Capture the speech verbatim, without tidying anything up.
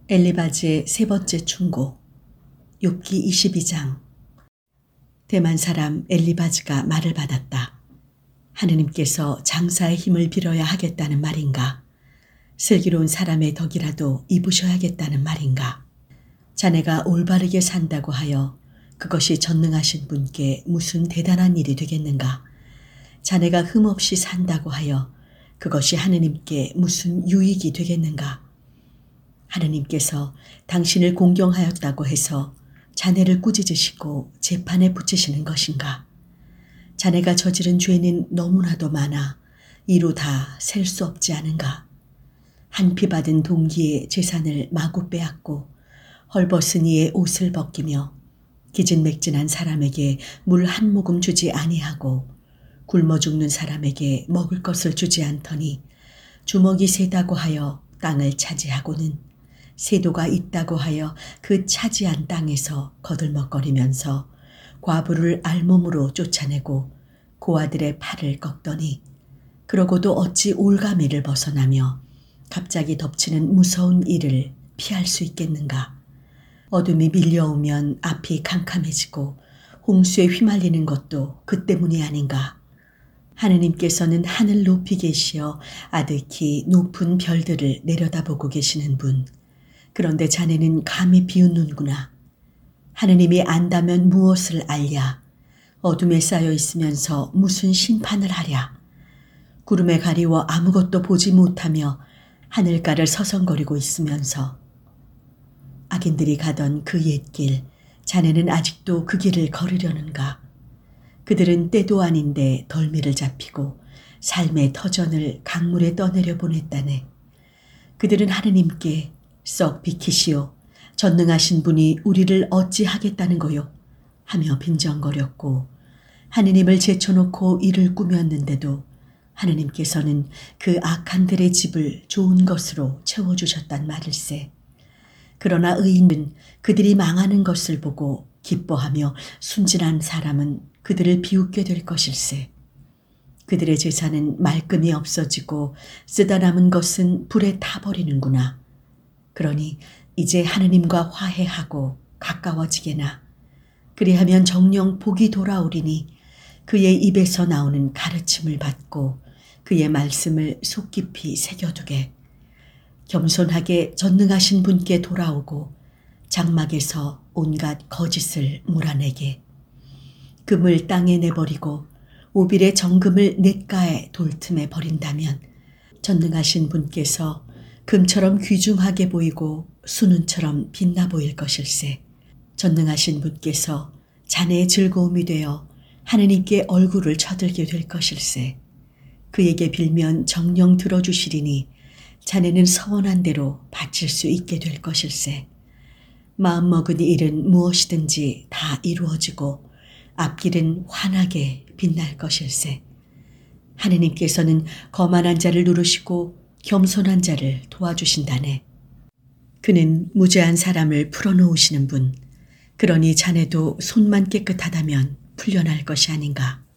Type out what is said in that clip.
엘리바즈의 세 번째 충고. 욥기 이십이 장. 대만 사람 엘리바즈가 말을 받았다. 하느님께서 장사의 힘을 빌어야 하겠다는 말인가? 슬기로운 사람의 덕이라도 입으셔야겠다는 말인가? 자네가 올바르게 산다고 하여 그것이 전능하신 분께 무슨 대단한 일이 되겠는가? 자네가 흠없이 산다고 하여 그것이 하느님께 무슨 유익이 되겠는가? 하느님께서 당신을 공경하였다고 해서 자네를 꾸짖으시고 재판에 붙이시는 것인가? 자네가 저지른 죄는 너무나도 많아 이루 다 셀 수 없지 않은가? 한 피 받은 동기의 재산을 마구 빼앗고 헐벗은 이의 옷을 벗기며 기진맥진한 사람에게 물 한 모금 주지 아니하고 굶어 죽는 사람에게 먹을 것을 주지 않더니 주먹이 세다고 하여 땅을 차지하고는 세도가 있다고 하여 그 차지한 땅에서 거들먹거리면서 과부를 알몸으로 쫓아내고 고아들의 팔을 꺾더니 그러고도 어찌 올가미를 벗어나며 갑자기 덮치는 무서운 일을 피할 수 있겠는가? 어둠이 밀려오면 앞이 캄캄해지고 홍수에 휘말리는 것도 그 때문이 아닌가? 하느님께서는 하늘 높이 계시어 아득히 높은 별들을 내려다보고 계시는 분. 그런데 자네는 감히 비웃는구나. 하느님이 안다면 무엇을 알랴? 어둠에 쌓여 있으면서 무슨 심판을 하랴? 구름에 가리워 아무것도 보지 못하며 하늘가를 서성거리고 있으면서 악인들이 가던 그 옛길, 자네는 아직도 그 길을 걸으려는가? 그들은 때도 아닌데 덜미를 잡히고 삶의 터전을 강물에 떠내려 보냈다네. 그들은 하느님께 썩 비키시오. 전능하신 분이 우리를 어찌하겠다는 거요? 하며 빈정거렸고 하느님을 제쳐놓고 이를 꾸몄는데도 하느님께서는 그 악한들의 집을 좋은 것으로 채워주셨단 말일세. 그러나 의인은 그들이 망하는 것을 보고 기뻐하며 순진한 사람은 그들을 비웃게 될 것일세. 그들의 재산은 말끔히 없어지고 쓰다 남은 것은 불에 타버리는구나. 그러니 이제 하느님과 화해하고 가까워지게나. 그리하면 정녕 복이 돌아오리니 그의 입에서 나오는 가르침을 받고 그의 말씀을 속 깊이 새겨두게. 겸손하게 전능하신 분께 돌아오고 장막에서 온갖 거짓을 몰아내게. 금을 땅에 내버리고 오빌의 정금을 냇가의 돌틈에 버린다면 전능하신 분께서 금처럼 귀중하게 보이고 순은처럼 빛나 보일 것일세. 전능하신 분께서 자네의 즐거움이 되어 하느님께 얼굴을 쳐들게 될 것일세. 그에게 빌면 정녕 들어주시리니 자네는 서원한 대로 바칠 수 있게 될 것일세. 마음먹은 일은 무엇이든지 다 이루어지고 앞길은 환하게 빛날 것일세. 하느님께서는 거만한 자를 누르시고 겸손한 자를 도와주신다네. 그는 무죄한 사람을 풀어놓으시는 분. 그러니 자네도 손만 깨끗하다면 풀려날 것이 아닌가.